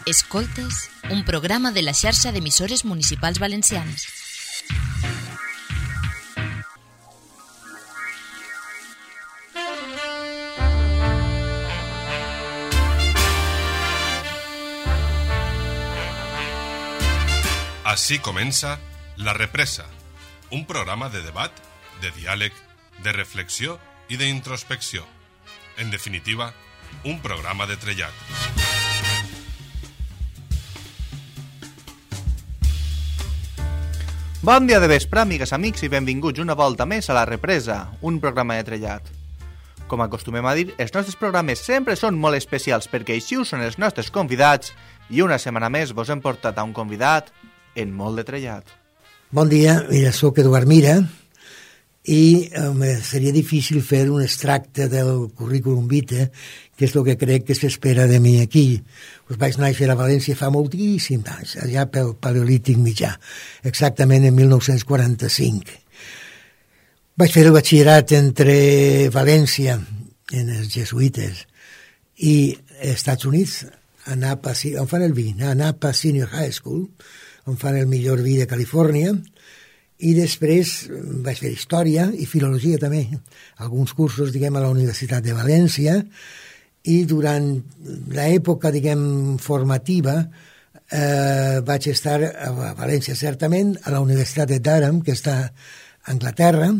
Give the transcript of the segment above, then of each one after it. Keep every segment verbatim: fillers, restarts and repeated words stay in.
Escoltes, un programa de la xarxa d'emissores municipals valencianes. Així comença La Represa, un programa de debat, de diàleg, de reflexió i d'introspecció. En definitiva, un programa de trellat. Bon dia de vespre, amigues, amics, i benvinguts una volta més a La Represa, un programa de trellat. Com acostumem a dir, els nostres programes sempre són molt especials perquè així ho són els nostres convidats i una setmana més vos hem portat a un convidat en molt de trellat. Bon dia, mira, soc Eduard Mira i eh, seria difícil fer un extracte del currículum vitae, que és el que crec que s'espera de mi aquí. Us vaig néixer a València fa moltíssims anys, allà pel Paleolític mitjà, exactament en mil nou-cents quaranta-cinc. Vaig fer el batxillerat entre València, en els jesuïtes, i Estats Units, a Napa, on fan el vi, a Napa Senior High School, on fan el millor vi de Califòrnia, i després vaig fer història i filologia també, alguns cursos, diguem, a la Universitat de València, i durant l'època, diguem, formativa, eh, vaig estar a València, certament, a la Universitat de Durham, que està a Anglaterra,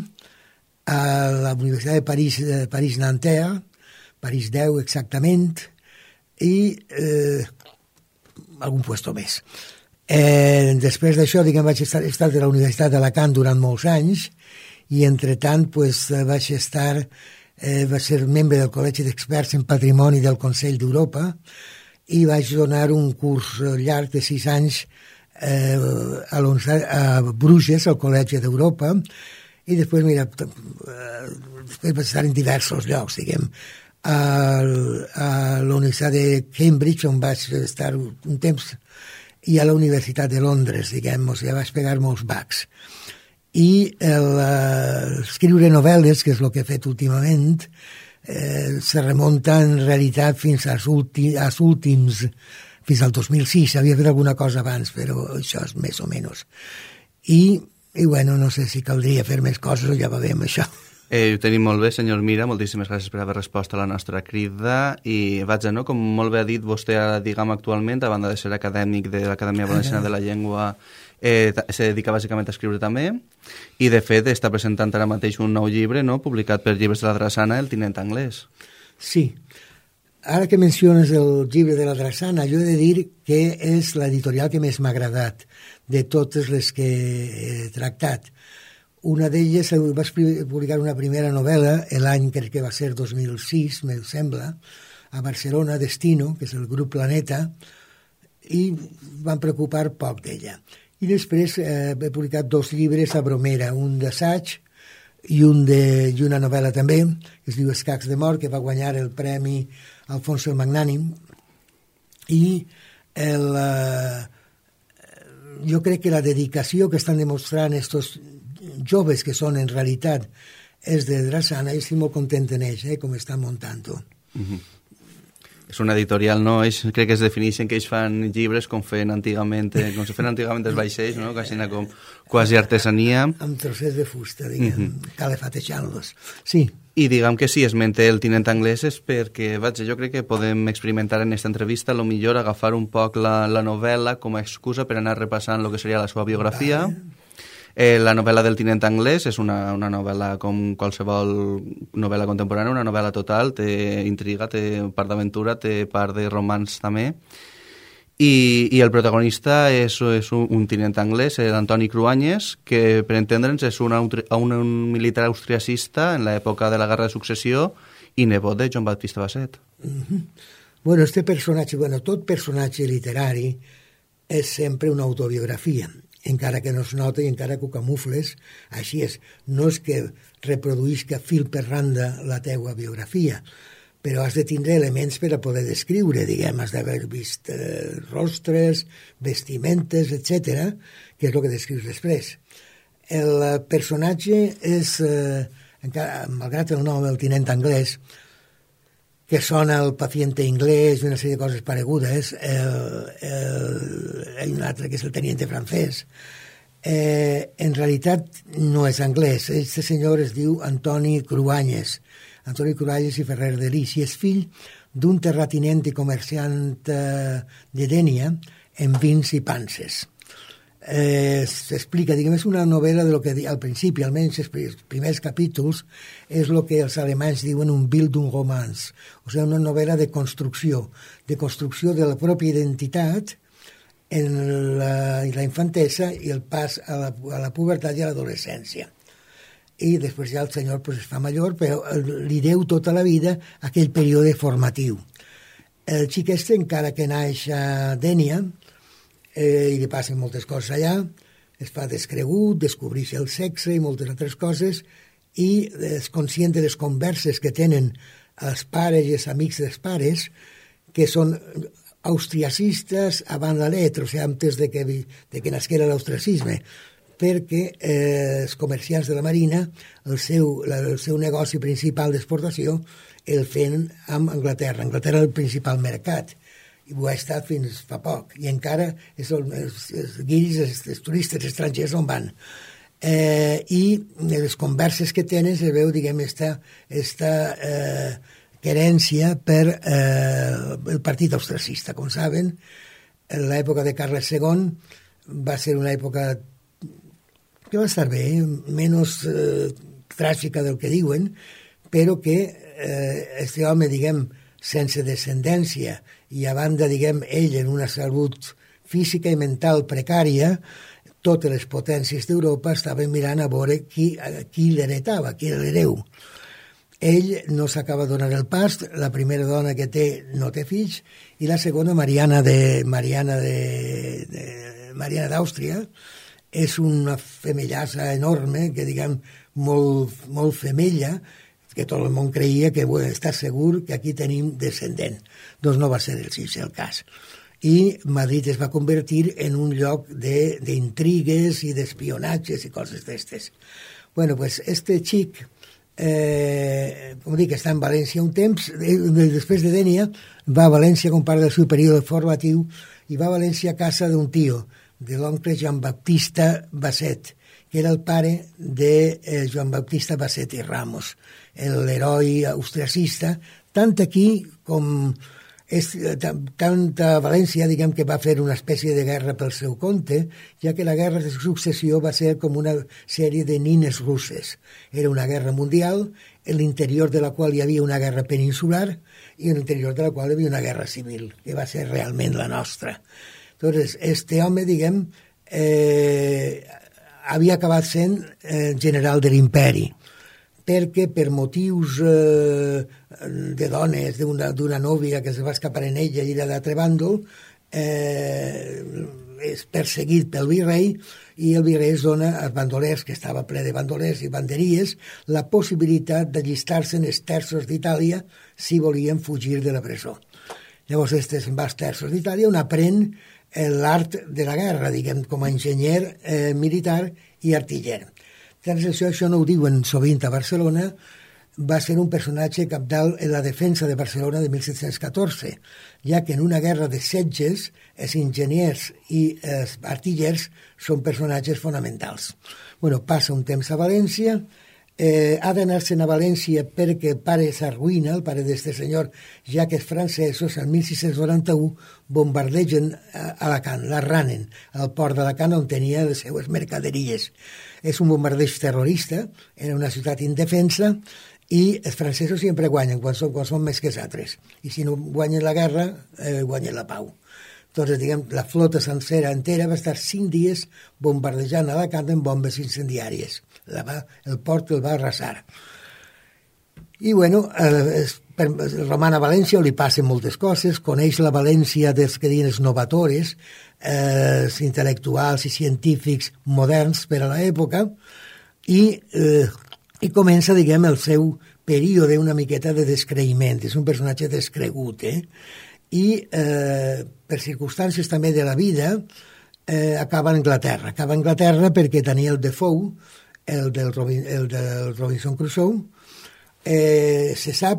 a la Universitat de París, de París-Nanterre, París deu exactament, i eh, algun puesto més. Eh, després d'això, diguem, vaig estar, estar a la Universitat d'Alacant durant molts anys i, entretant, pues, vaig estar, eh, vaig ser membre del Col·legi d'Experts en Patrimoni del Consell d'Europa i vaig donar un curs llarg de sis anys eh, a, a Bruges, al Col·legi d'Europa, i després, mira, després vaig estar en diversos llocs, diguem, a, a la Universitat de Cambridge, on vaig estar un temps, i a la Universitat de Londres, diguem, o sigui, vaig pegar molts bacs. I el, uh, escriure novel·les, que és el que he fet últimament, eh, se remunta en realitat fins als, últim, als últims, fins al dos mil sis. Havia fet alguna cosa abans, però això és més o menys. I, i bueno, no sé si caldria fer més coses o ja va bé amb això. Eh, ho tenim molt bé, senyor Mira, moltíssimes gràcies per haver respost a la nostra crida i vaig a, no?, com molt bé ha dit vostè, diguem, actualment, a banda de ser acadèmic de l'Acadèmia Valenciana de la Llengua, eh, se dedica bàsicament a escriure també i, de fet, està presentant ara mateix un nou llibre, no?, publicat per Llibres de la Drassana, El tinent anglès. Sí. Ara que menciones el llibre de la Drassana, jo he de dir que és l'editorial que més m'ha agradat de totes les que he tractat. Una d'elles, vaig publicar una primera novel·la, l'any crec que va ser dos mil sis, me sembla, a Barcelona, Destino, que és el grup Planeta, i van preocupar poc d'ella. I després eh, he publicat dos llibres a Bromera, un d'assaig i, un de, i una novel·la també, que es diu Escacs de mort, que va guanyar el Premi Alfonso el Magnànim, i el, eh, jo crec que la dedicació que estan demostrant estos joves que són en realitat és de Drassana, i estic molt content en ells, eh, com estan muntant-ho. Mm-hmm. És una editorial, no? Ells, crec que es defineixen que ells fan llibres com feien antigament, eh, com se feien antigament els vaixells, no? Quasi com quasi artesania. Amb trossets de fusta, diguem, mm-hmm. calefatejant-los. Sí. I diguem que si esmente el tinent anglès és perquè, vaig, jo crec que podem experimentar en aquesta entrevista a lo millor agafar un poc la, la novel·la com a excusa per anar repassant el que seria la seva biografia. Vale. Eh, la novel·la del tinent anglès és una, una novel·la com qualsevol novel·la contemporània, una novel·la total, té intriga, té part d'aventura, té part de romanç també, i, i el protagonista és, és un, un tinent anglès, l'Antoni Cruanyes, que per entendre'ns és un, un, un militar austriacista en l'època de la Guerra de Successió i nebot de Joan Baptista Basset. Mm-hmm. Bueno, este personatge, bueno, tot personatge literari és sempre una autobiografia, encara que no es nota i encara que ho camufles, així és. No és que reproduïsca fil per randa la teua biografia, però has de tindre elements per a poder descriure, diguem, has d'haver vist eh, rostres, vestimentes, etcètera, que és el que descrius després. El personatge és, eh, encara, malgrat el nom, el tinent anglès, que sona el paciente inglès i una sèrie de coses paregudes. El, el, hi ha un altre que és el teniente francès. Eh, en realitat no és anglès. Este senyor es diu Antoni Cruanyes. Antoni Cruanyes i Ferrer de Lis, i és fill d'un terratinent i comerciant eh, de Dénia en vins i panses. Eh, s'explica, diguem, és una novel·la de lo que al principi, almenys els primers capítols, és el que els alemanys diuen un Bildungsroman, o sigui, una novel·la de construcció, de construcció de la pròpia identitat en la, la infantesa i el pas a la, a la pubertat i a l'adolescència. I després ja el senyor pues, es fa major, però li deu tota la vida aquell període formatiu. El xic este, encara que naix a Dénia, eh, i li passen moltes coses allà, es fa descregut, descobreix el sexe i moltes altres coses, i és conscient de les converses que tenen els pares i els amics dels pares, que són austriacistes avant la letra, o sigui, antes de que, de que nasquera l'austriacisme, perquè eh, els comerciants de la Marina, el seu, la, el seu negoci principal d'exportació, el feien amb Anglaterra. Anglaterra és el principal mercat, i ho ha estat fins fa poc, i encara és el, els, els guiris, els, els turistes estrangers on van. Eh, I les converses que tenen es veu, diguem, esta, esta eh, querència per eh, el partit austracista. Com saben, en l'època de Carles segon va ser una època que va estar bé, menys eh, tràgica del que diuen, però que eh, este home, diguem, sense descendència i a banda, diguem, ell en una salut física i mental precària, totes les potències d'Europa estaven mirant a veure qui, qui l'heretava, qui era l'hereu. Ell no s'acaba de donar el pas, la primera dona que té no té fills, i la segona, Mariana de Mariana de, de Mariana d'Àustria, és una femellassa enorme, que diguem, molt, molt femella, que tot el món creia que bueno, està segur que aquí tenim descendent. Doncs no va ser el, sí, el cas. I Madrid es va convertir en un lloc d'intrigues i d'espionatges i coses d'estes. Bueno, pues este xic, eh, com dic, està en València un temps, després de Dénia, va a València com part del seu període formatiu i va a València a casa d'un tio, de l'oncle Joan Baptista Basset, que era el pare de eh, Joan Baptista Basset i Ramos, l'heroi austriacista, tant aquí com és, tant a València, diguem que va fer una espècie de guerra pel seu compte, ja que la guerra de successió va ser com una sèrie de nines russes. Era una guerra mundial, en l'interior de la qual hi havia una guerra peninsular i en l'interior de la qual hi havia una guerra civil, que va ser realment la nostra. Entonces, este home, diguem, eh, havia acabat sent eh, general de l'imperi, perquè per motius eh, de dones, d'una nòvia que se va escapar en ella i era d'altre bàndol, eh, és perseguit pel virrei i el virrei es dona als bandolers, que estava ple de bandolers i banderies, la possibilitat d'allistar-se en els terços d'Itàlia si volien fugir de la presó. Llavors, este se'n va als terços d'Itàlia on aprèn l'art de la guerra, diguem, com a enginyer eh, militar i artiller. Tant això, això no ho diuen sovint a Barcelona, va ser un personatge capdalt en la defensa de Barcelona de mil set-cents catorze, ja que en una guerra de setges els enginyers i els artillers són personatges fonamentals. Bueno, passa un temps a València, eh, ha d'anar-se'n a València perquè el pare s'arruïna, el pare d'este senyor, ja que els francesos, en mil sis-cents noranta-u, bombardegen Alacant, l'arranen al port d'Alacant on tenia les seues mercaderies. És un bombardeig terrorista, era una ciutat indefensa, i els francesos sempre guanyen quan són, quan són més que els altres. I si no guanyen la guerra, eh, guanyen la pau. Entonces, diguem, la flota sencera entera va estar cinc dies bombardejant Alacant amb bombes incendiàries. La va, el port el va arrasar. I, bueno, eh, roman a València, li passen moltes coses, coneix la València dels que diuen els novatores, eh, intel·lectuals i científics moderns per a l'època, i, eh, i comença, diguem, el seu període una miqueta de descreïment. És un personatge descregut, eh? I, eh, per circumstàncies també de la vida, eh, acaba a Anglaterra. Acaba a Anglaterra perquè tenia el Defoe, el del, Robin, el del Robinson Crusoe. Eh, se sap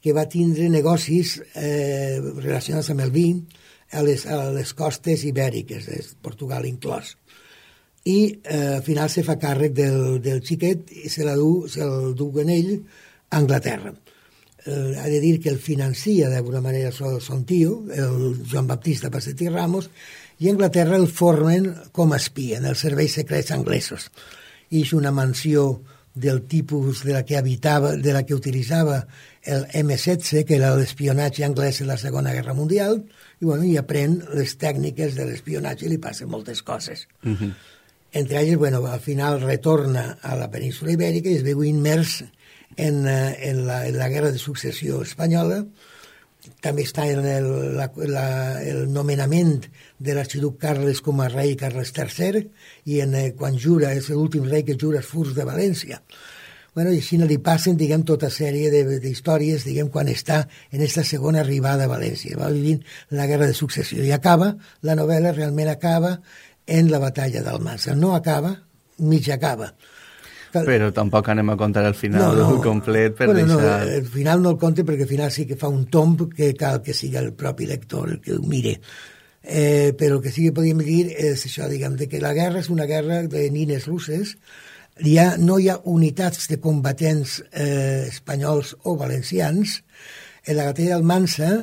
que va tindre negocis eh, relacionats amb el vi a les, a les costes ibèriques, Portugal inclòs. I eh, al final se fa càrrec del, del xiquet i se la du, se'l du en ell a Anglaterra. Eh, ha de dir que el financia d'alguna manera son, son tio, el Joan Baptista Passet i Ramos, i a Anglaterra el formen com a espia en els serveis secrets anglesos. I és una mansió del tipus de la que habitava, de la que utilitzava el eme setze, que era l'espionatge anglès en la Segona Guerra Mundial, i, bueno, i aprèn les tècniques de l'espionatge i li passen moltes coses. Uh-huh. Entre elles, bueno, al final retorna a la península Ibèrica i es veu immers en, en, la, en la Guerra de Successió espanyola. També està en el, la, la, el nomenament de l'arxiduc Carles com a rei Carles tercer i en, eh, quan jura, és l'últim rei que jura els furs de València. Bueno, i així li passen, diguem, tota sèrie d'històries, diguem, quan està en aquesta segona arribada a València. Va vivint la Guerra de Successió i acaba, la novel·la realment acaba en la batalla d'Almansa. No acaba, mig acaba. Però tampoc anem a contar el final no, no. complet per bueno, deixar... No, el final no el conte perquè al final sí que fa un tomb que cal que sigui el propi lector el que ho mire. Eh, però el que sí que podríem dir és això, diguem, de que la guerra és una guerra de nines russes. Hi ha, no hi ha unitats de combatents eh, espanyols o valencians. En la batalla d'Almansa,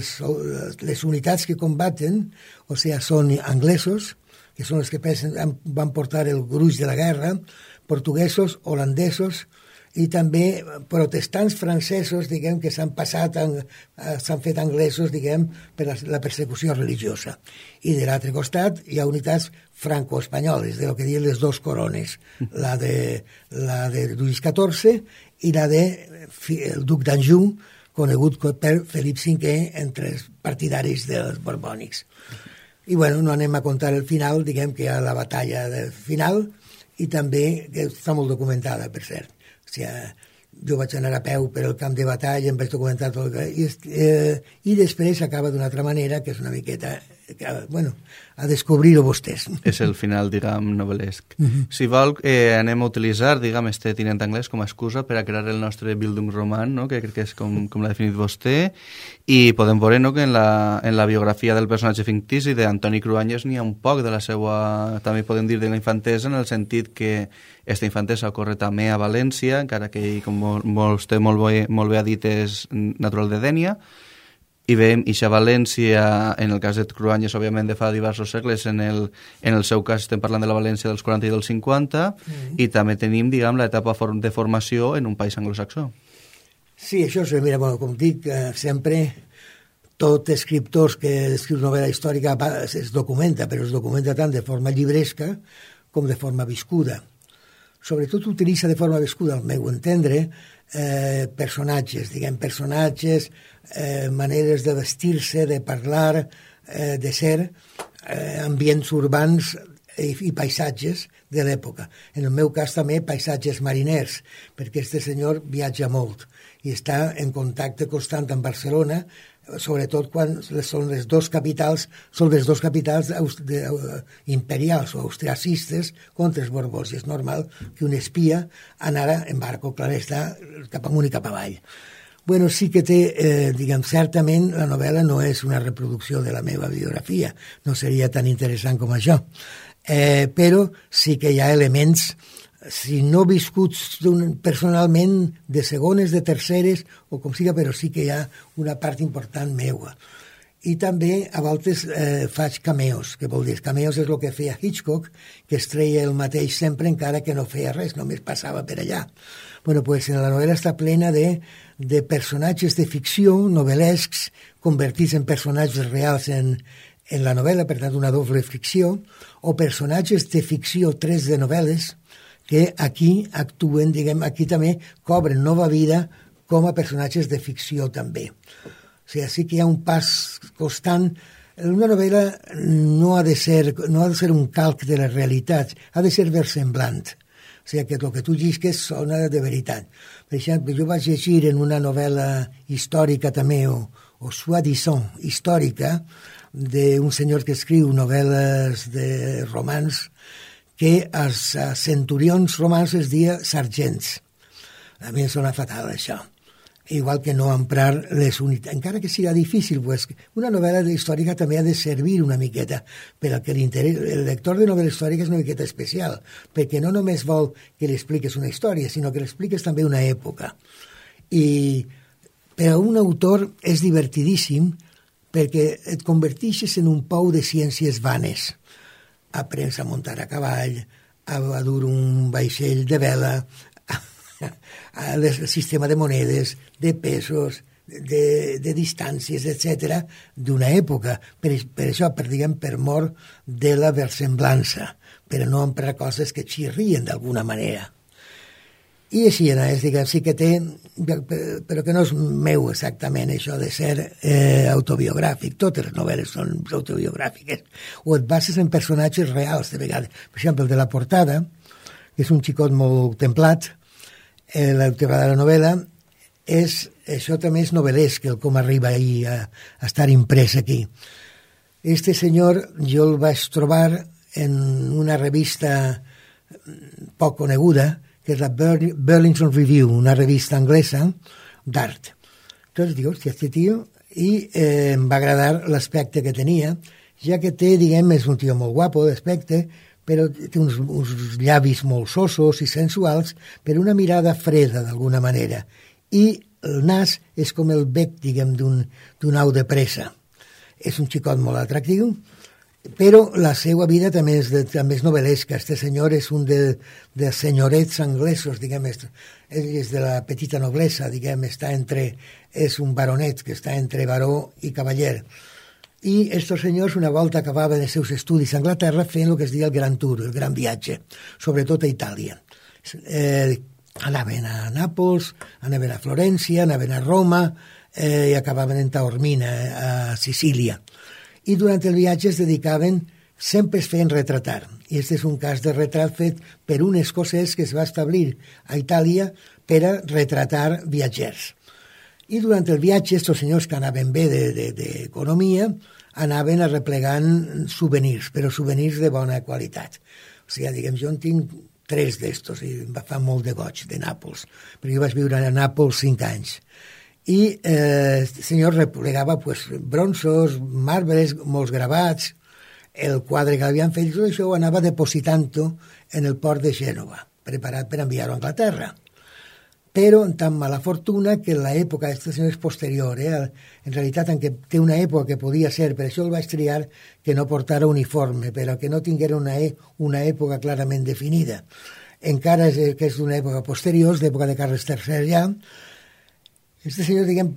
les unitats que combaten, o sigui, són anglesos, que són els que pesen, van portar el gruix de la guerra, portuguesos, holandesos i també protestants francesos, diguem, que s'han passat, s'han fet anglesos, diguem, per la, la persecució religiosa. I de l'altre costat hi ha unitats franco-espanyoles, de lo que diuen les dos corones, la de, la de Lluís catorze i la de el duc d'Anjou, conegut per Felip cinquè entre els partidaris dels borbònics. I bueno, no anem a contar el final, diguem que hi ha la batalla del final, i també, que està molt documentada, per cert. O sigui, jo vaig anar a peu per el camp de batalla, em vaig documentar tot, i, eh, i després acaba d'una altra manera, que és una miqueta, que, bueno, a descobrir-ho vostès. És el final, diguem, novel·lesc. Uh-huh. Si vol, eh, anem a utilitzar, diguem, este tinent anglès com a excusa per a crear el nostre Bildungsroman, no?, que crec que és com, com l'ha definit vostè, i podem veure, no?, que en la, en la biografia del personatge fictici d'Antoni Cruanyes n'hi ha un poc de la seva, també podem dir, de la infantesa, en el sentit que aquesta infantesa ocorre també a València, encara que ell, com vostè molt bé, molt bé ha dit, és natural de Dénia, i veiem ixa València, en el cas de Cruanyes, òbviament, de fa diversos segles, en el, en el seu cas estem parlant de la València dels quaranta i dels cinquanta, mm. i també tenim, diguem, l'etapa de formació en un país anglosaxó. Sí, això és, mira, bueno, com dic, eh, sempre tot escriptors que escriu novel·la històrica es documenta, però es documenta tant de forma llibresca com de forma viscuda. Sobretot utilitza de forma viscuda, al meu entendre, eh, personatges, diguem, personatges, eh, maneres de vestir-se, de parlar, eh, de ser, eh, ambients urbans i, i paisatges de l'època. En el meu cas també paisatges mariners, perquè este senyor viatja molt i està en contacte constant amb Barcelona, sobretot quan són les dos capitals, són les dos capitals de, uh, imperials o austriacistes contra els borbons. I és normal que un espia anara en barco, clar està, cap amunt i cap avall. Bueno, sí que té, eh, diguem, certament la novel·la no és una reproducció de la meva biografia, no seria tan interessant com això, eh, però sí que hi ha elements, si no viscuts personalment, de segones, de terceres, o com siga, però sí que hi ha una part important meua. I també, a voltes, eh, faig cameos, que vol dir, cameos és el que feia Hitchcock, que es treia el mateix sempre, encara que no feia res, només passava per allà. Bueno, pues en la novel·la està plena de, de personatges de ficció, novel·lescs, convertits en personatges reals en, en la novel·la, per tant, una doble ficció, o personatges de ficció, tres de novel·les, que aquí actuen, diguem, aquí també cobren nova vida com a personatges de ficció també. O sigui, sí que hi ha un pas constant. Una novel·la no ha de ser, no ha de ser un calc de la realitat, ha de ser versemblant. O sigui, que el que tu llisques sona de veritat. Per exemple, jo vaig llegir en una novel·la històrica també, o, o soi-disant històrica, d'un senyor que escriu novel·les de romans, que als centurions romans es dia sergents. A mi em sona fatal, això. igual que no emprar les unitats. Encara que siga difícil, pues, una novel·la històrica també ha de servir una miqueta, però que el lector de novel·la històrica és una miqueta especial, perquè no només vol que li expliques una història, sinó que li expliques també una època. I per a un autor és divertidíssim perquè et converteixes en un pou de ciències vanes. Aprens a muntar a cavall, a dur un vaixell de vela, el sistema de monedes, de pesos, de, de distàncies, etcètera, d'una època. Per, per això, per, diguem, per mort de la versemblança, per no emprar coses que xirrien d'alguna manera. I així, és, diguem, sí que té, però que no és meu exactament això de ser eh, autobiogràfic. Totes les novel·les són autobiogràfiques. O et bases en personatges reals, de vegades. Per exemple, el de la portada, que és un xicot molt templat, eh, la de la novel·la, és, això també és novel·lesc, el com arriba ahir a, a estar imprès aquí. Este senyor jo el vaig trobar en una revista poc coneguda, que és la Burlington Review, una revista anglesa d'art. Entonces digo, hòstia, este tío, i eh, em va agradar l'aspecte que tenia, ja que té, diguem, és un tio molt guapo d'aspecte, però té uns, uns llavis molt sosos i sensuals, però una mirada freda, d'alguna manera. I el nas és com el bec, diguem, d'un au de pressa. És un xicot molt atractiu, però la seva vida també és, de, també és novel·lesca. Este senyor és un de, de senyorets anglesos, diguem, és, és de la petita noblesa, diguem, està entre, és un baronet que està entre baró i cavaller. I estos senyors, una volta acabaven els seus estudis a Anglaterra, feien el que es diu el Gran Tour, el gran viatge, sobretot a Itàlia. Eh, anaven a Nàpols, anaven a Florència, anaven a Roma, eh, i acabaven en Taormina, a Sicília. I durant el viatge es dedicaven, sempre es feien retratar. I aquest és un cas de retrat fet per un escocès que es va establir a Itàlia per a retratar viatgers. I durant el viatge, aquests senyors que anaven bé d'economia, de, de, anaven arreplegant souvenirs, però souvenirs de bona qualitat. O sigui, diguem, jo en tinc tres d'estos i em fa molt de goig, de Nàpols, perquè jo vaig viure a Nàpols cinc anys. I eh, el senyor replegava pues, bronzos, marbres, molts gravats, el quadre que l'havien fet, tot això ho anava depositant-ho en el port de Gènova, preparat per enviar-ho a Anglaterra. Però amb tan mala fortuna que l'època, aquesta senyor és posterior, eh? En realitat en què té una època que podia ser, per això el vaig triar, que no portara uniforme, però que no tinguera una, e una època clarament definida. Encara és, que és d'una època posterior, l'època de Carles tercer ja. Este senyor, diguem,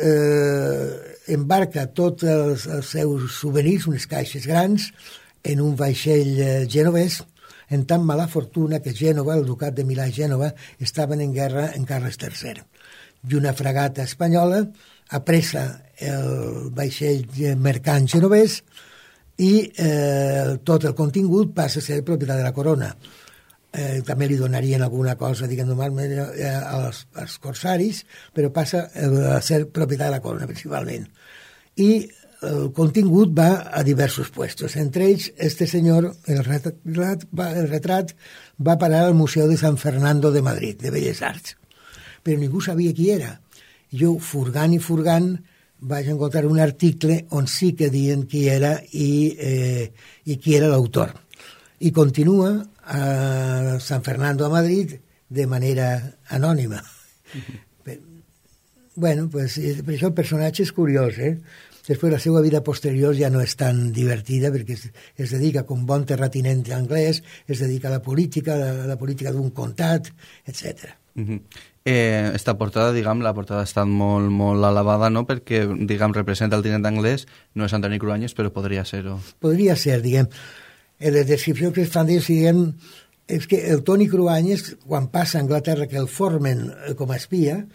eh, embarca tots els, els seus souvenirs, unes caixes grans, en un vaixell eh, genovès, en tan mala fortuna que Gènova, el ducat de Milà i Gènova, estaven en guerra en Carles tercer. I una fragata espanyola apressa el vaixell mercant genovès i eh, tot el contingut passa a ser propietat de la corona. Eh, també li donarien alguna cosa, diguem, normalment eh, als, als corsaris, però passa a ser propietat de la corona, principalment. I el contingut va a diversos puestos. Entre ells, este senyor, el retrat, va, el retrat va parar al Museu de San Fernando de Madrid, de Belles Arts. Però ningú sabia qui era. Jo, furgant i furgant, vaig encontrar un article on sí que diuen qui era i, eh, i qui era l'autor. I continua a San Fernando a Madrid de manera anònima. Mm-hmm. Bueno, pues, per això el personatge és curiós, eh? Després la seva vida posterior ja no és tan divertida perquè es, es dedica com bon terratinent anglès, es dedica a la política, a la política d'un comtat, etcètera. Uh-huh. eh, esta portada, diguem, la portada ha estat molt, molt alabada, no?, perquè, diguem, representa el tinent anglès, no és Antoni Cruanyes, però podria ser-ho. Podria ser, diguem. Les descripcions que es fan d'ells, diguem, és que el Toni Cruanyes, quan passa a Anglaterra, que el formen com a espia,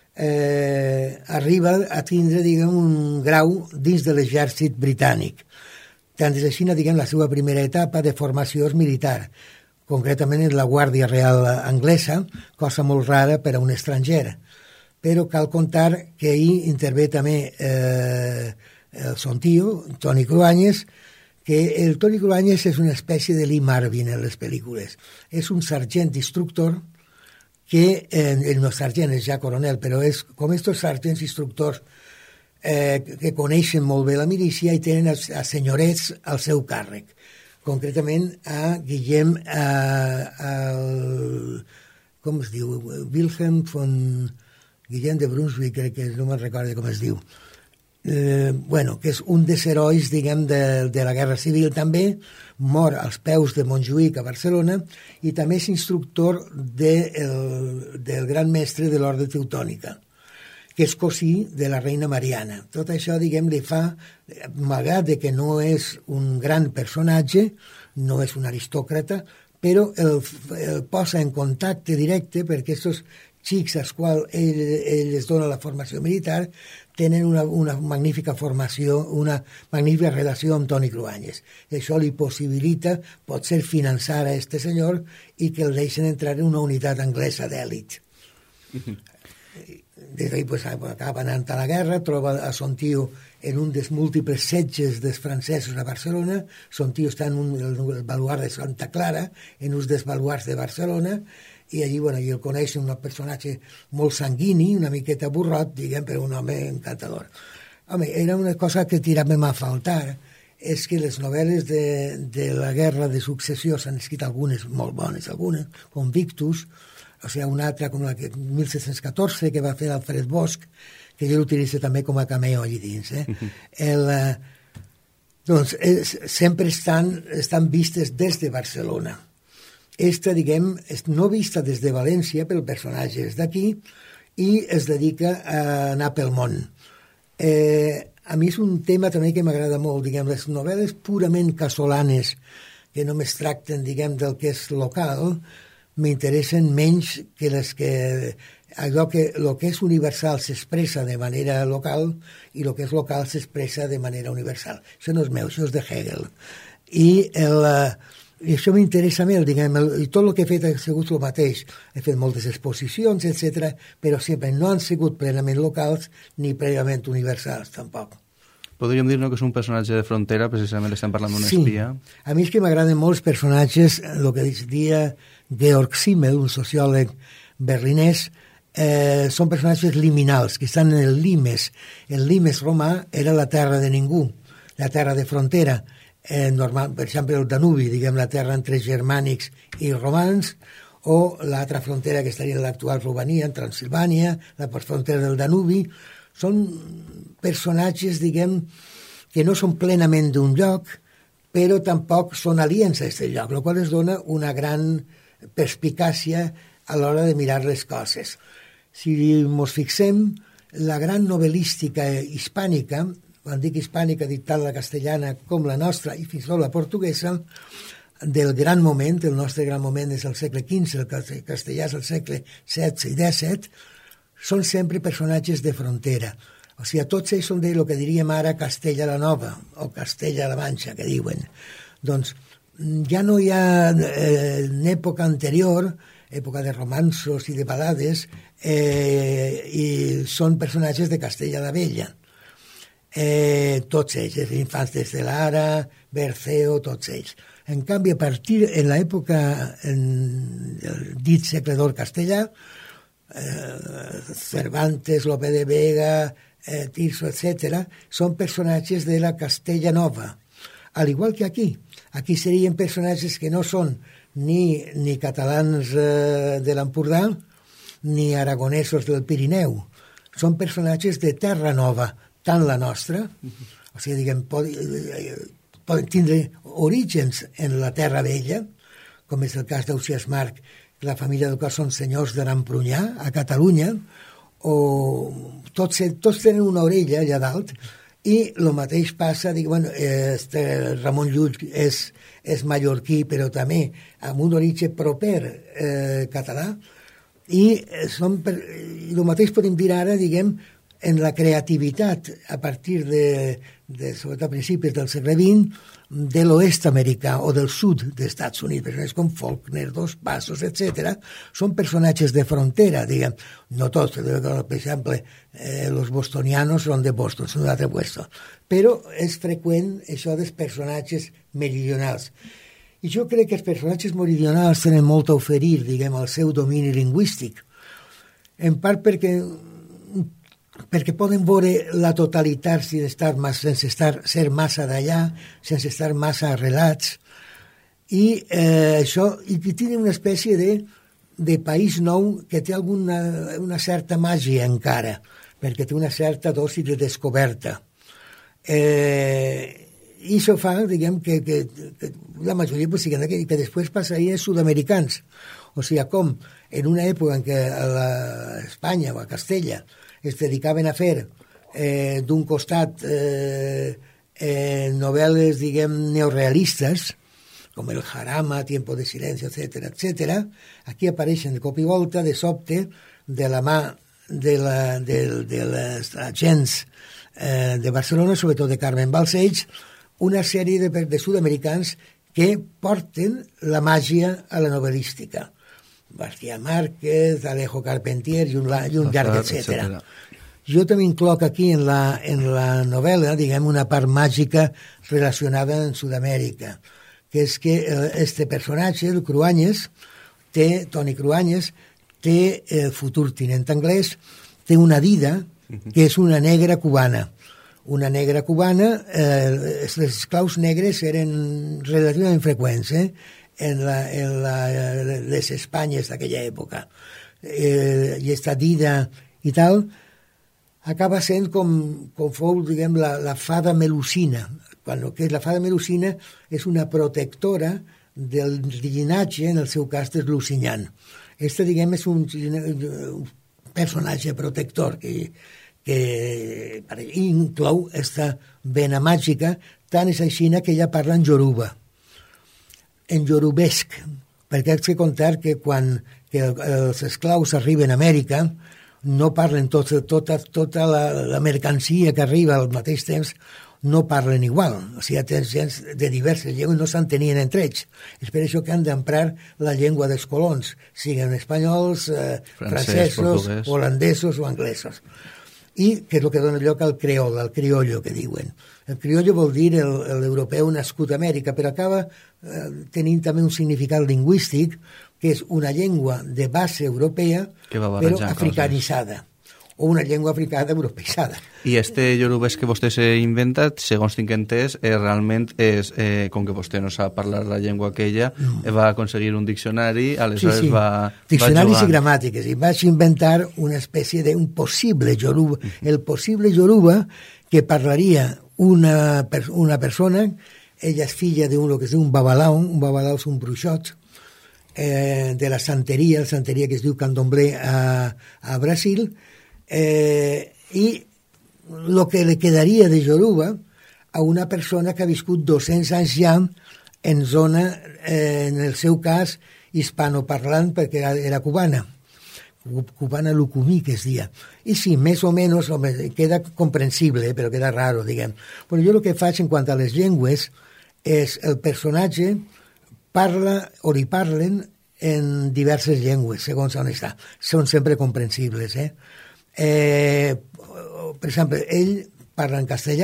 Eh, arriba a tindre, diguem, un grau dins de l'exèrcit britànic. Tant és així, diguem, la seva primera etapa de formació és militar, concretament en la Guàrdia Real Anglesa, cosa molt rara per a un estranger. Però cal contar que ahir intervé també eh, el son tio, Toni Cruanyes, que el Toni Cruanyes és una espècie de Lee Marvin en les pel·lícules. És un sergent instructor que eh, el no sergent és ja coronel, però és com estos sergents instructors eh, que coneixen molt bé la milícia i tenen a, a senyorets al seu càrrec. Concretament a Guillem, a, a, com es diu? Wilhelm von Guillem de Brunswick, crec que no me'n recordo com es diu. Eh, bueno, que és un dels herois, diguem, de, de la Guerra Civil també, mor als peus de Montjuïc a Barcelona i també és instructor de, el, del gran mestre de l'Orde Teutònica, que és cosí de la reina Mariana. Tot això, diguem, li fa, malgrat de que no és un gran personatge, no és un aristòcrata, però el, el posa en contacte directe perquè aquests xics als quals ell, ell es dona la formació militar tenen una, una magnífica formació, una magnífica relació amb Toni Cruanyes. I això li possibilita, potser, finançar a este senyor i que el deixen entrar en una unitat anglesa d'èlit. Des d'ahí pues, acaba anant a la guerra, troba a son tio en un dels múltiples setges dels francesos a Barcelona. Son tio està en un, el baluart de Santa Clara, en un dels baluarts de Barcelona, i allí, bueno, jo el coneix un personatge molt sanguini, una miqueta burrot, diguem, però un home encantador. Home, era una cosa que tiràvem a faltar, és que les novel·les de, de la Guerra de Successió s'han escrit algunes molt bones, algunes, com Victus, o sigui, una altra com la que mil set-cents catorze, que va fer Alfred Bosch, que jo l'utilitzo també com a cameo allí dins. Eh? El, eh, doncs, és, sempre estan, estan vistes des de Barcelona. Esta, diguem, és no vista des de València, però el personatge és d'aquí i es dedica a anar pel món. Eh, a mi és un tema també que m'agrada molt, diguem, les novel·les purament casolanes, que només tracten, diguem, del que és local, m'interessen menys que les que allò que el que és universal s'expressa de manera local i el que és local s'expressa de manera universal. Això no és meu, això és de Hegel. I el... I això m'interessa molt, diguem, el, i tot el que he fet ha sigut el mateix. He fet moltes exposicions, etcètera, però sempre no han sigut plenament locals ni plenament universals, tampoc. Podríem dir, no, que és un personatge de frontera, precisament estem parlant d'un sí. espia. A mi és que m'agraden molts personatges, el que diria Georg Simmel, un sociòleg berlinès, eh, són personatges liminals, que estan en el limes. El limes romà era la terra de ningú, la terra de frontera. Eh, normal, per exemple, el Danubi, diguem, la terra entre germànics i romans, o l'altra frontera que estaria en l'actual Romania, en Transilvània, la frontera del Danubi. Són personatges, diguem, que no són plenament d'un lloc, però tampoc són aliens a aquest lloc, el qual es dona una gran perspicàcia a l'hora de mirar les coses. Si ens fixem, la gran novel·lística hispànica, quan dic hispànica, dic tant la castellana com la nostra i fins i tot la portuguesa, del gran moment, el nostre gran moment és el segle quinze, el castellà és el segle setze i disset, són sempre personatges de frontera. O sigui, tots ells són de lo que diríem ara Castella la Nova o Castella la Manxa, que diuen. Doncs ja no hi ha, eh, en època anterior, època de romanços i de balades, eh, i són personatges de Castella la Vella. Eh, tots ells, els infants de Lara, Berceo, tots ells. En canvi, a partir, en l'època del dit segle d'or castellà, eh, Cervantes, Lope de Vega, eh, Tirso, etcètera, són personatges de la Castella Nova. Al igual que aquí. Aquí serien personatges que no són ni, ni catalans eh, de l'Empordà, ni aragonesos del Pirineu. Són personatges de Terra Nova, tant la nostra, o sigui, diguem, poden, poden tindre orígens en la Terra Vella, com és el cas d'Ausiàs Marc, la família del qual són senyors de l'Emprunyà, a Catalunya, o tots, tots tenen una orella allà dalt, i el mateix passa, dic, bueno, este Ramon Llull és, és mallorquí, però també amb un origen proper eh, català, i són per, el mateix podem dir ara, diguem, en la creativitat a partir de, de sobretot a principis del segle vint, de l'oest americà o del sud dels Estats Units, personatges com Faulkner, Dos Passos, etcètera, són personatges de frontera, diguem, no tots, per exemple, eh, los bostonianos són de Boston, són d'altre Boston, però és freqüent això dels personatges meridionals. I jo crec que els personatges meridionals tenen molt a oferir, diguem, al seu domini lingüístic, en part perquè perquè poden veure la totalitat sense estar, sense estar ser massa d'allà, sense estar massa arrelats, i eh, això, i tenen una espècie de, de país nou que té alguna una certa màgia encara, perquè té una certa dosi de descoberta. Eh, I això fa, diguem, que, que, que la majoria pues, que, que després passaria a sud-americans. O sigui, com en una època en què a la Espanya o a Castella es dedicaven a fer eh, d'un costat eh, eh, novel·les, diguem, neorealistes, com el Jarama, Tiempo de Silencio, etcètera, etcètera, aquí apareixen de cop i volta, de sobte, de la mà de, la, de, de les agents eh, de Barcelona, sobretot de Carmen Balcells, una sèrie de, de sud-americans que porten la màgia a la novel·lística. García Márquez, Alejo Carpentier i un, i un llarg, etcètera. Jo també incloc aquí en la, en la novel·la, diguem, una part màgica relacionada amb Sud-amèrica, que és que este personatge, el Cruanyes, té, Toni Cruanyes, té el futur tinent anglès, té una dida que és una negra cubana. Una negra cubana, eh, els esclaus negres eren relativament freqüents, eh? en, la, en la, les Espanyes d'aquella època. Eh, I esta dida i tal acaba sent com, com fou, diguem, la, la fada melusina. Quan que la fada melusina és una protectora del llinatge, en el seu cas, del Lusignan. Este, diguem, és un, un personatge protector que, que inclou esta vena màgica, tant és així que ella parla en Yoruba, en yorubesc, perquè haig de contar que quan que els esclaus arriben a Amèrica no parlen tot, tota, tota la, la mercancia que arriba al mateix temps, no parlen igual. O sigui, tens gens de diverses llengües, no s'entenien entre ells. És per això que han d'emprar la llengua dels colons, siguin espanyols, eh, Francès, francesos, portuguès, holandesos o anglesos. I que és el que dona lloc al creol, al criollo, que diuen. El criollo vol dir l'europeu nascut a Amèrica, però acaba eh, tenint també un significat lingüístic, que és una llengua de base europea, però africanitzada. O una llengua africana europeïtzada. I este yorubès que vostè s'ha inventat, segons tinc entès, eh, realment és, eh, com que vostè no sap parlar la llengua aquella, no. eh, va aconseguir un diccionari, aleshores sí, sí. va, Diccionaris va i gramàtiques, i vaig inventar una espècie d'un possible yoruba, el possible yoruba que parlaria una, una persona, ella és filla d'un que es diu un babalao, un babalao és un bruixot, eh, de la santeria, la santeria que es diu candomblé a, a Brasil, Eh, i el que li quedaria de Yoruba a una persona que ha viscut dos-cents anys ja en zona, eh, en el seu cas, hispanoparlant, perquè era, era cubana, cubana lucumí, que es dia. I sí, més o menys, home, queda comprensible, però queda raro, diguem. Però jo el que faig en quant a les llengües és el personatge parla, o li parlen, en diverses llengües, segons on està. Són sempre comprensibles, eh? Eh, per exemple, ell parla en castellà,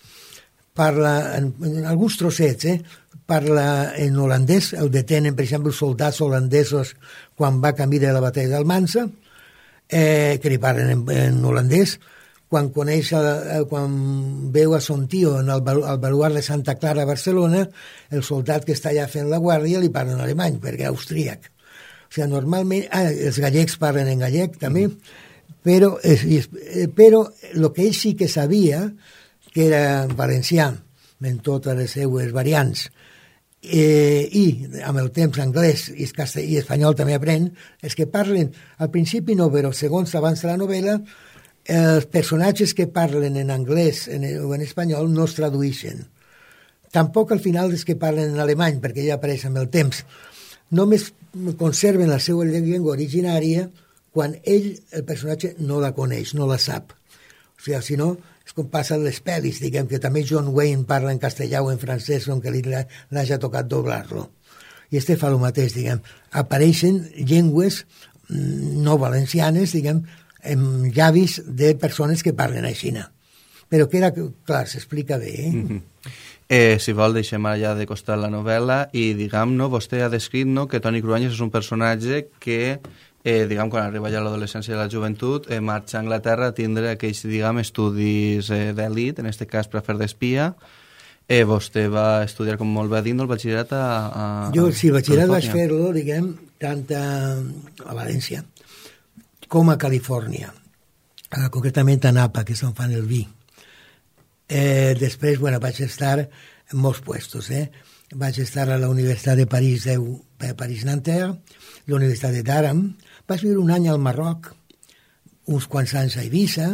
parla en, en alguns trossets, eh? Parla en holandès, el detenen, per exemple, els soldats holandesos quan va camí de la batalla d'Almansa, eh, que li parlen en, en holandès, quan coneix, el, quan veu a son tio en el, el baluart de Santa Clara a Barcelona, el soldat que està allà fent la guàrdia li parla en alemany, perquè és austríac. O sigui, normalment, ah, els gallecs parlen en gallec, també, mm. Però, eh, però el que ell sí que sabia, que era valencià, en totes les seues variants, eh, i amb el temps anglès i, castell, i espanyol també aprèn, és que parlen, al principi no, però segons avança la novel·la, els personatges que parlen en anglès en, o en espanyol no es tradueixen. Tampoc al final és que parlen en alemany, perquè ja apareix amb el temps. Només conserven la seva llengua originària quan ell, el personatge, no la coneix, no la sap. O sigui, si no, és com passa en les pel·lis, diguem que també John Wayne parla en castellà o en francès, on que li l'hagi tocat doblar-lo. I este fa el mateix, diguem. Apareixen llengües no valencianes, diguem, amb llavis de persones que parlen així. però que era, clar, s'explica bé, eh? Mm-hmm. Eh, si vol, deixem allà de costat la novel·la i, diguem, no, vostè ha descrit no, que Toni Cruanyes és un personatge que, eh, diguem, quan arriba ja a l'adolescència i la joventut, eh, marxa a Anglaterra a tindre aquells, diguem, estudis eh, d'elit, en aquest cas per fer d'espia. Eh, vostè va estudiar, com molt bé dit, el batxillerat a, a... Jo, sí, el batxillerat vaig fer-lo, diguem, tant a, a València com a Califòrnia, eh, concretament a Napa, que és on fan el vi. Eh, després, bueno, vaig estar en molts puestos, eh? Vaig estar a la Universitat de París, de París-Nanterre, la Universitat de Durham, vaig viure un any al Marroc, uns quants anys a Eivissa,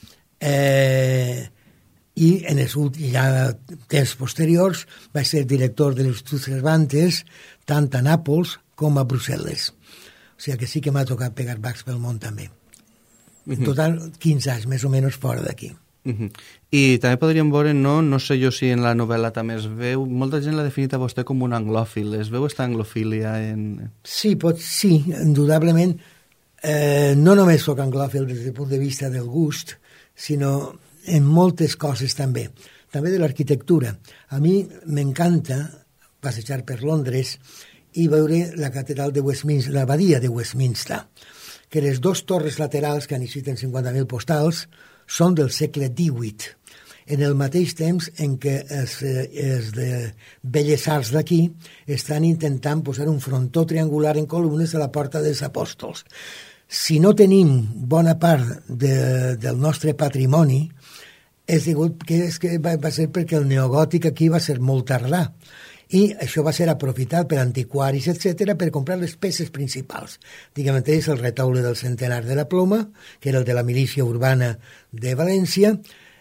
eh, i en els últims ja temps posteriors vaig ser director de l'Institut Cervantes, tant a Nàpols com a Brussel·les. O sigui que sí que m'ha tocat pegar bacs pel món també. En total, quinze anys, més o menys, fora d'aquí. Uh-huh. I també podríem veure, no, no sé jo si en la novel·la també es veu, molta gent l'ha definit a vostè com un anglòfil, es veu esta anglofília en... Sí, pot, sí, indudablement. Eh, no només soc anglòfil des del punt de vista del gust, sinó en moltes coses també, també de l'arquitectura. A mi m'encanta passejar per Londres i veure la catedral de Westminster, l'abadia de Westminster, que les dues torres laterals que necessiten cinquanta mil postals són del segle divuit, en el mateix temps en què els, els de Belles Arts d'aquí estan intentant posar un frontó triangular en columnes a la Porta dels Apòstols. Si no tenim bona part de, del nostre patrimoni, és digut que, és que va, va ser perquè el neogòtic aquí va ser molt tardà. I això va ser aprofitat per antiquaris, etcètera, per comprar les peces principals. Diguem, és el retaule del Centenar de la Ploma, que era el de la milícia urbana de València,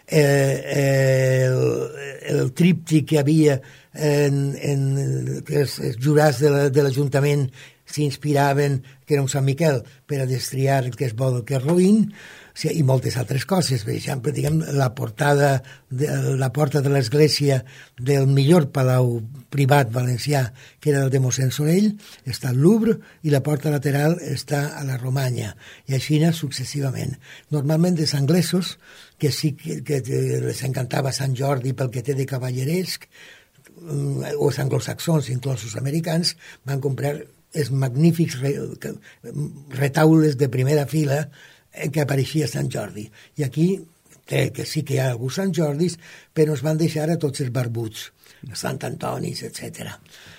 eh, el, el tríptic que havia en, en que els, els jurats de l'Ajuntament s'inspiraven, que era un Sant Miquel, per a destriar el que és bo del que és roïn, sí, i moltes altres coses. Per exemple, diguem, la portada de, la porta de l'església del millor palau privat valencià, que era el de mossèn Sorell, està al Louvre, i la porta lateral està a la Romanya, i així successivament. Normalment els anglesos, que sí que, que les encantava Sant Jordi pel que té de cavalleresc, o els anglosaxons, inclús els americans, van comprar els magnífics retaules de primera fila en què apareixia Sant Jordi. I aquí, que, que sí que hi ha alguns Sant Jordis, però es van deixar a tots els barbuts, Sant Antonis, etcètera.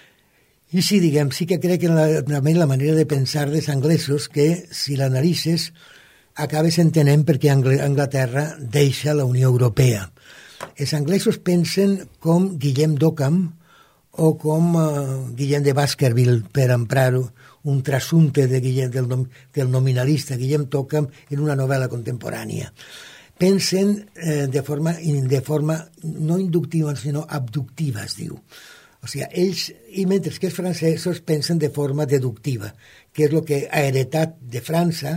I sí, diguem, sí que crec que la, la manera de pensar dels anglesos, que si l'analitzes, acabes entenent per què Anglaterra deixa la Unió Europea. Els anglesos pensen com Guillem d'Occam o com uh, Guillem de Baskerville, per emprar un trasunte de Guillem, del, nom, del nominalista Guillem d'Occam en una novel·la contemporània. Pensen eh, de, forma, de forma no inductiva, sinó abductiva, es diu. O sigui, ells, i mentre que els francesos pensen de forma deductiva, que és el que ha heretat de França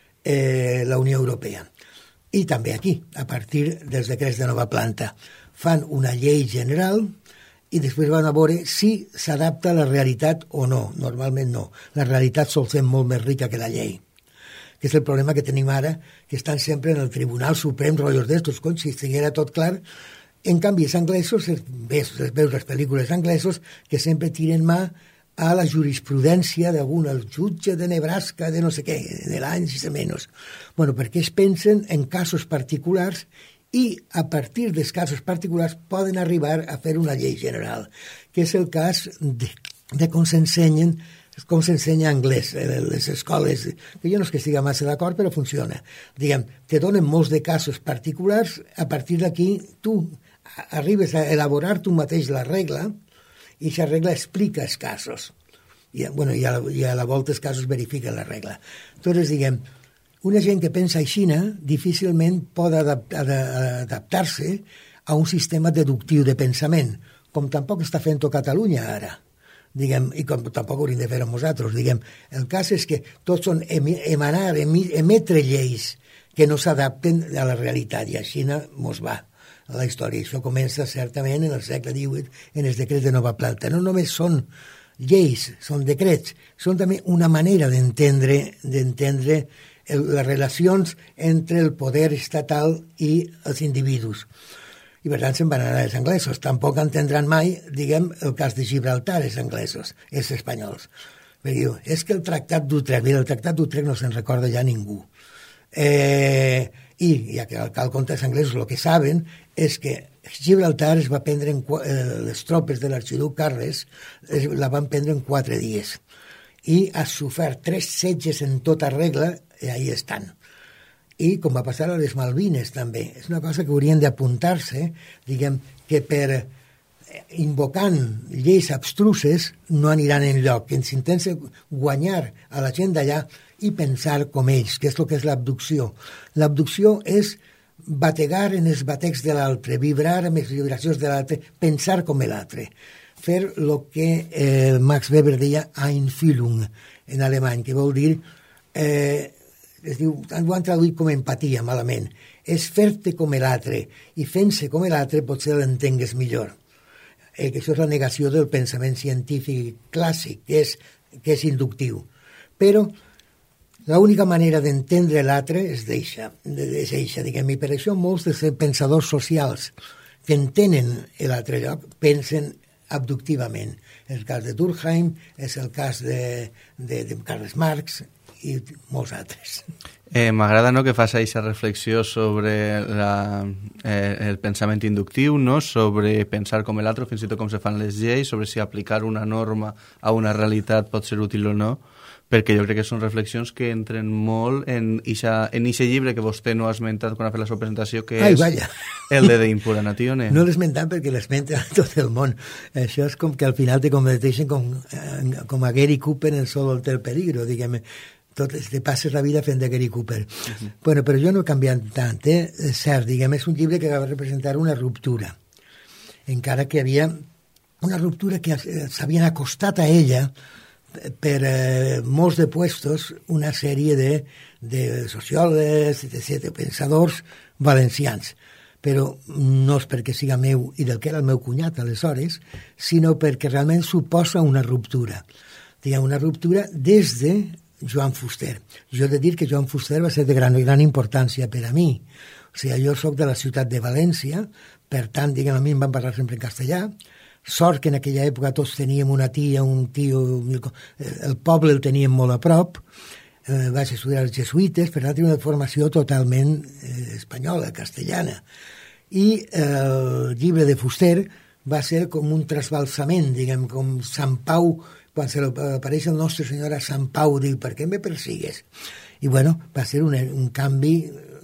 eh, la Unió Europea. I també aquí, a partir dels decrets de nova planta. Fan una llei general i després van a veure si s'adapta a la realitat o no. Normalment no. La realitat sol ser molt més rica que la llei. Que és el problema que tenim ara, que estan sempre en el Tribunal Suprem, rotllos d'estos, com si estiguera tot clar. En canvi, els anglesos, veus, veus les pel·lícules anglesos, que sempre tiren mà a la jurisprudència d'algun, el jutge de Nebraska, de no sé què, de l'any, si menys. Bueno, perquè es pensen en casos particulars i a partir dels casos particulars poden arribar a fer una llei general, que és el cas de, de com s'ensenyen, com s'ensenya anglès a les escoles, que jo no és que estigui massa d'acord, però funciona. Diguem, te donen molts de casos particulars, a partir d'aquí tu arribes a elaborar tu mateix la regla, i aquesta regla explica els casos. I, bueno, i, a, i a la volta els casos verifiquen la regla. Entonces, diguem, una gent que pensa aixina difícilment pot adaptar, adaptar-se a un sistema deductiu de pensament, com tampoc està fent Catalunya ara, diguem, i com tampoc hauríem de fer amb nosaltres. Diguem. El cas és que tots són emanar, emetre lleis que no s'adapten a la realitat, i així mos va a la història. Això comença certament en el segle divuit, en els decrets de nova planta. No només són lleis, són decrets, són també una manera d'entendre d'entendre el, les relacions entre el poder estatal i els individus. I per tant se'n van anar els anglesos. Tampoc entendran mai, diguem, el cas de Gibraltar, els anglesos, els espanyols. Perquè diu, és que el Tractat d'Utrecht, el Tractat d'Utrecht no se'n recorda ja ningú. Eh, I, ja que al compte els anglesos el que saben és que Gibraltar es va prendre, en, eh, les tropes de l'arxiduc Carles es, la van prendre en quatre dies. I ha sofert tres setges en tota regla i ahí estan. I com va passar a les Malvines també. És una cosa que haurien d'apuntar-se, diguem, que per invocant lleis abstruses no aniran enlloc, que ens intenten guanyar a la gent d'allà i pensar com ells, que és el que és l'abducció. L'abducció és bategar en els batecs de l'altre, vibrar amb les vibracions de l'altre, pensar com l'altre. Fer el que eh, Max Weber deia Einfühlung en alemany, que vol dir... Eh, es diu, ho han traduït com empatia, malament. És fer-te com l'altre, i fent-se com l'altre potser l'entengues millor. Eh, que això és la negació del pensament científic clàssic, que és, que és inductiu. Però l'única manera d'entendre l'altre és d'eixa, és eixa, diguem, i per això molts dels pensadors socials que entenen l'altre lloc pensen abductivament. És el cas de Durkheim, és el cas de, de, de Karl Marx, i molts altres. Eh, M'agrada, no?, que fas aquesta reflexió sobre la, eh, el pensament inductiu, no?, sobre pensar com l'altre, fins i tot com se fan les lleis, sobre si aplicar una norma a una realitat pot ser útil o no, perquè jo crec que són reflexions que entren molt en aquest llibre que vostè no ha esmentat quan ha fet la seva presentació, que Ai, és vaya. el de De Impura Natione. No l'he esmentat perquè l'esmenta a tot el món. Això és com que al final te converteixen com, com a Gary Cooper en Solo el peligro, diguem, tot, te passes la vida fent de Gary Cooper. Uh-huh. Bueno, però jo no he canviat tant, eh? És cert, diguem, és un llibre que va representar una ruptura, encara que hi havia una ruptura que s'havien acostat a ella per eh, molts de puestos una sèrie de, de sociòlegs, de, de pensadors valencians. Però no és perquè siga meu i del que era el meu cunyat aleshores, sinó perquè realment suposa una ruptura. Diguem, una ruptura des de Joan Fuster. Jo he de dir que Joan Fuster va ser de gran, gran importància per a mi. O sigui, jo soc de la ciutat de València, per tant, diguem, a mi em van parlar sempre en castellà. Sort que en aquella època tots teníem una tia, un tio, el poble el teníem molt a prop, eh, vaig estudiar els jesuïtes, per tant, una formació totalment eh, espanyola, castellana. I eh, el llibre de Fuster va ser com un trasbalsament, diguem, com Sant Pau, quan se apareix el nostre senyor a Sant Pau, diu, per què me persigues? I bueno, va ser un, un canvi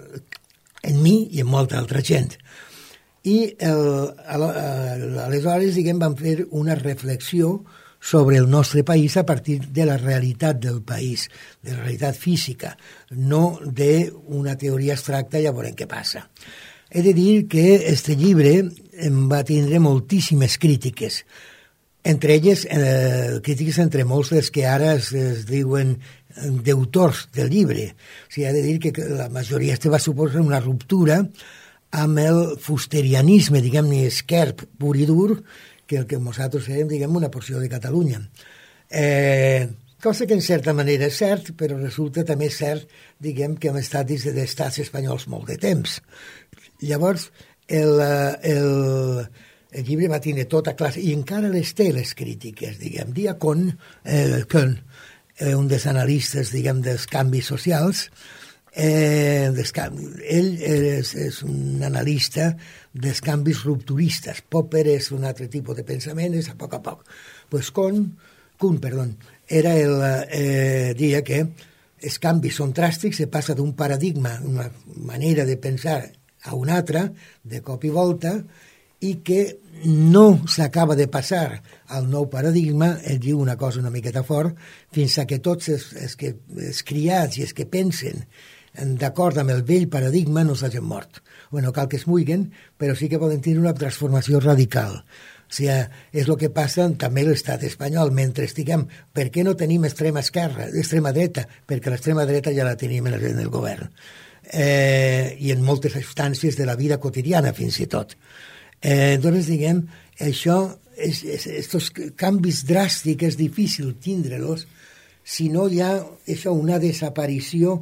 en mi i en molta altra gent. I el, aleshores, diguem, vam fer una reflexió sobre el nostre país a partir de la realitat del país, de la realitat física, no d'una teoria abstracta, ja veurem què passa. He de dir que este llibre em va tindre moltíssimes crítiques, entre elles eh, crítiques entre molts dels que ara es, es diuen deutors del llibre. O sigui, he de dir que la majoria este va suposar una ruptura amb el fusterianisme, diguem-ne, esquerp pur i dur, que el que nosaltres serem, diguem, una porció de Catalunya. Eh, cosa que en certa manera és cert, però resulta també cert, diguem, que hem estat dins d'estats espanyols molt de temps. Llavors, el, el, el llibre va tenir tota classe, i encara les té, les crítiques, diguem. Diacon, eh, Kuhn, eh, un dels analistes, diguem, dels canvis socials, Eh, ell és, és un analista dels canvis rupturistes. Popper és un altre tipus de pensament, és a poc a poc. Pues Kuhn, Kuhn perdó, era el, eh, dia que els canvis són dràstics, se passa d'un paradigma, una manera de pensar a una altra, de cop i volta, i que no s'acaba de passar al nou paradigma, ell diu una cosa una miqueta fort, fins a que tots els, els, que, els criats i els que pensen d'acord amb el vell paradigma no s'hagin mort. Bueno, cal que es muiguen, però sí que poden tenir una transformació radical. O sigui, és el que passa també a l'estat espanyol. Mentre estiguem, per què no tenim extrema esquerra, extrema dreta? Perquè l'extrema dreta ja la tenim en el, en el govern. Eh, I en moltes instàncies de la vida quotidiana, fins i tot. Eh, doncs, diguem, això, és, és, estos canvis dràstics és difícil tindre-los si no hi ha això, una desaparició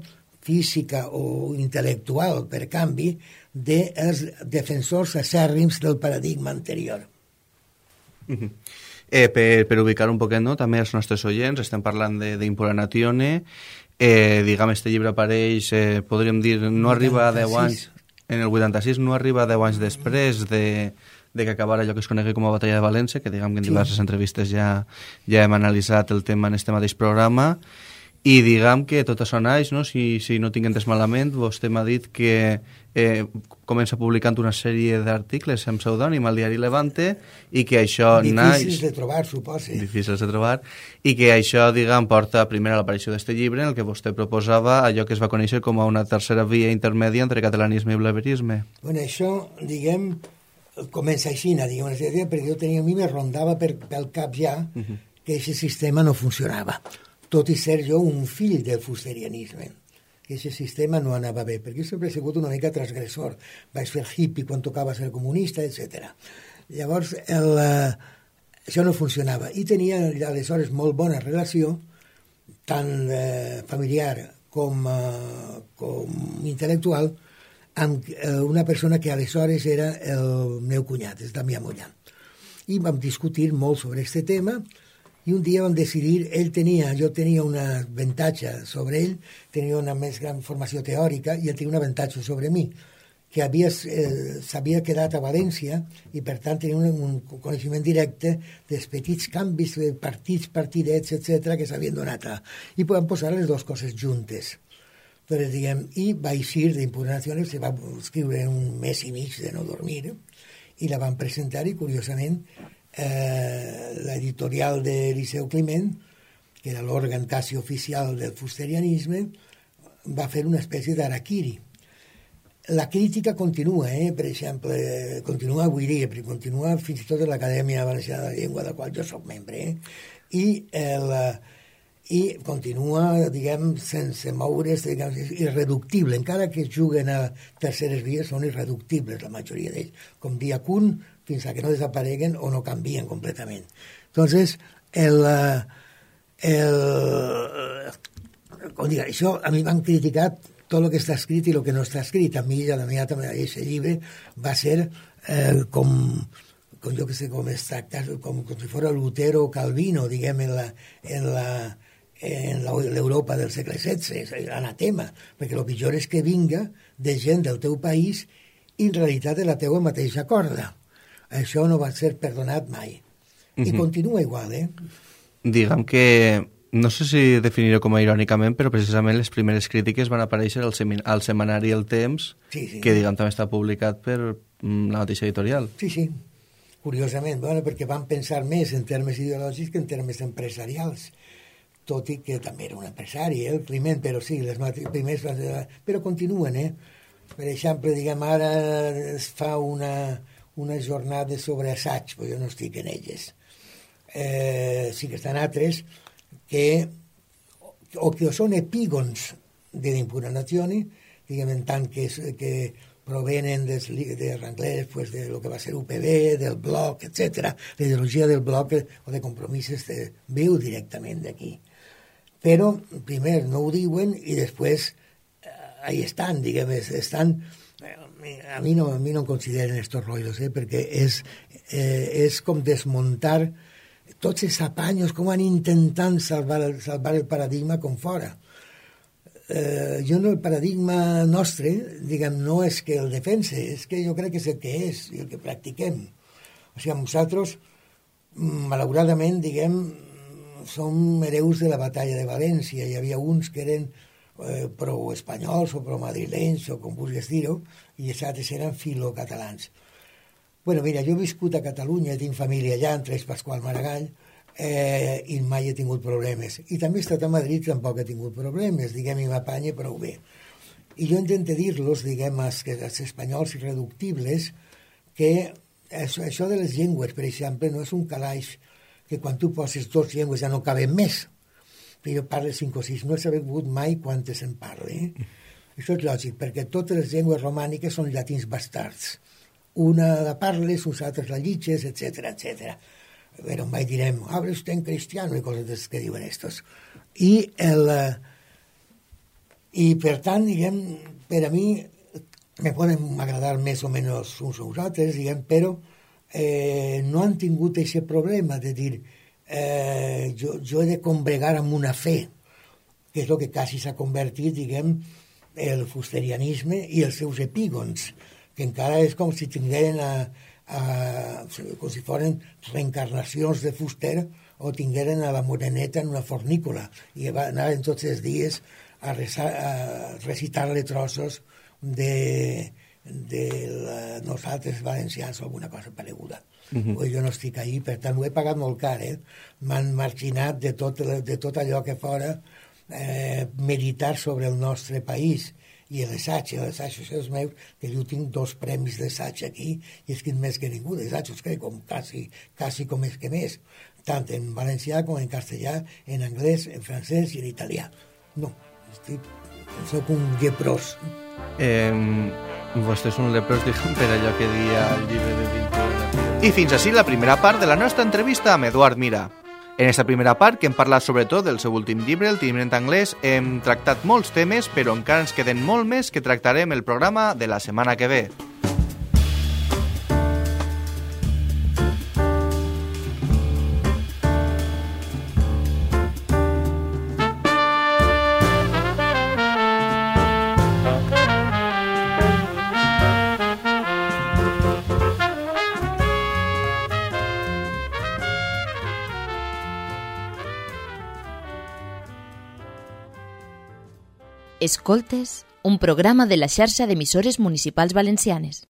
física o intel·lectual, per canvi, dels defensors acèrrims del paradigma anterior. Uh-huh. Eh, per, per ubicar un poquet, no? També els nostres oients, estem parlant d'Impuranatione, eh, diguem, este llibre apareix, eh, podríem dir, no arriba a deu anys, en el vuitanta-sis, no arriba a deu anys després de, de que acabara allò que es conegui com a Batalla de València, que diguem que en diverses sí. entrevistes ja, ja hem analitzat el tema en este mateix programa, i diguem que tot això naix, no? si, si no tinc entès malament, vostè m'ha dit que eh, comença publicant una sèrie d'articles en pseudònim al diari Levante i que això difícils naix... Difícils de trobar, suposo. Difícils de trobar, i que això, diguem, porta primer a l'aparició d'este llibre en el que vostè proposava allò que es va conèixer com a una tercera via intermèdia entre catalanisme i blaverisme. Bueno, això, diguem, comença així, diguem, perquè jo tenia, a mi me rondava per, pel cap ja uh-huh. que aquest sistema no funcionava. Tot i ser jo un fill del fusterianisme, que aquest sistema no anava bé, perquè jo sempre he sigut una mica transgressor. Vaig fer hippie quan tocava ser comunista, etcètera. Llavors, el, uh, això no funcionava. I tenia, aleshores, molt bona relació, tant uh, familiar com, uh, com intel·lectual, amb uh, una persona que aleshores era el meu cunyat, és Damià Mollà. I vam discutir molt sobre aquest tema, i un dia vam decidir, ell tenia, jo tenia un avantatge sobre ell, tenia una més gran formació teòrica i ell tenia un avantatge sobre mi, que havia, eh, s'havia quedat a València i per tant tenia un, un coneixement directe dels petits canvis de partits, partidets, etcètera que s'havien donat a... I podem posar les dues coses juntes. Entonces, diguem, i va eixir d'Impuranatione, se va escriure un mes i mig de no dormir i la van presentar i, curiosament, Eh, l'editorial de Liceu Climent, que era l'òrgan quasi oficial del fusterianisme, va fer una espècie d'araquiri. La crítica continua, eh? Per exemple, continua avui dia, però continua fins i tot en l'Acadèmia Valenciana de la Llengua, de la qual jo soc membre, eh? I, el, i continua, diguem, sense moure's, diguem, irreductible, encara que juguen a terceres vies, són irreductibles la majoria d'ells, com dia Kuhn, fins a que no desapareguen o no canvien completament. Entonces, el, el, com dir, això a mi m'han criticat tot el que està escrit i el que no està escrit. A mi, a la meva també, aquest llibre va ser eh, com, com jo que sé, com es tracta, com, com si fos Lutero o Calvino, diguem, en la, en la, en l'Europa del segle setze, anatema, perquè el pitjor és que vinga de gent del teu país i en realitat de la teua mateixa corda. Això no va ser perdonat mai. I uh-huh. continua igual, eh? Diguem que, no sé si definir-ho com a irònicament, però precisament les primeres crítiques van aparèixer al, semin- al setmanari El Temps, sí, sí. que diguem també està publicat per mm, la mateixa editorial. Sí, sí, curiosament, bueno, perquè van pensar més en termes ideològics que en termes empresarials, tot i que també era un empresari, eh, el Climent, però sí, les mate- primers, però continuen, eh? Per exemple, diguem, ara es fa una... unes jornades sobre assaig, però jo no estic en elles. Eh, sí que estan altres que o que són epígons de l'Impuranatione, diguem, en tant que, que provenen des, de Ranglers, pues, de lo que va ser U P B, del bloc, etcètera. La ideologia del bloc o de compromisos de, viu directament d'aquí. Però, primer, no ho diuen i després eh, ahí estan, diguem, estan... A mi no, a mi no em consideren estos rotllos, eh, perquè és, eh, és com desmuntar tots els apanyos, com van intentant salvar, salvar el paradigma com fora. Eh, jo no, el paradigma nostre, diguem, no és que el defense, és que jo crec que és el que és i el que practiquem. O sigui, nosaltres, malauradament, diguem, som hereus de la batalla de València. Hi havia uns que eren Eh, pro-espanyols o pro-madrilenys o com vulguis dir-ho, i els altres eren filo-catalans. Bueno, mira, jo he viscut a Catalunya, tinc família allà, entre ells Pasqual Maragall, eh, i mai he tingut problemes. I també he estat a Madrid, tampoc he tingut problemes, diguem, i m'apanye prou bé. I jo intento dir-los, diguem, als, als espanyols irreductibles, que això, això de les llengües, per exemple, no és un calaix que quan tu poses dos llengües ja no caben més. Jo parlo cinc o sis, no he sabut mai quantes en parle. Eh? Això és lògic, perquè totes les llengües romàniques són llatins bastards. Una la parles, uns altres la llitges, etcètera, etcètera. Però mai direm, hables usted en cristiano i coses que diuen estos. I el, I, per tant, diguem, per a mi, me poden agradar més o menys uns o uns altres, diguem, però eh, no han tingut aquest problema de dir eh, jo, jo he de combregar amb una fe, que és el que quasi s'ha convertit, diguem, el fusterianisme i els seus epígons, que encara és com si tingueren a, a, com si foren reencarnacions de Fuster o tingueren a la moreneta en una fornícula i anaven tots els dies a, resar, a recitar-le trossos de, de la, nosaltres valencians o alguna cosa pareguda. Uh-huh. Jo no estic ahí, per tant ho he pagat molt car, eh? M'han marginat de tot, de tot allò que fora Eh, meditar sobre el nostre país i l'assaig, l'assaig és meus, que jo tinc dos premis d'assaig aquí i escric més que ningú d'assaig, els crec com quasi, quasi com és que més, tant en valencià com en castellà, en anglès, en francès i en italià. No, estic, soc un lleprós. Eh, vostè és un leprós, diguem, per allò que dia el llibre de pintura. I fins així la primera part de la nostra entrevista amb Eduard Mira. En esta primera part, que hem parlat sobretot del seu últim llibre, El tinent anglès, hem tractat molts temes, però encara ens queden molt més que tractarem el programa de la setmana que ve. Escoltes, un programa de la xarxa d'emissores municipals valencianes.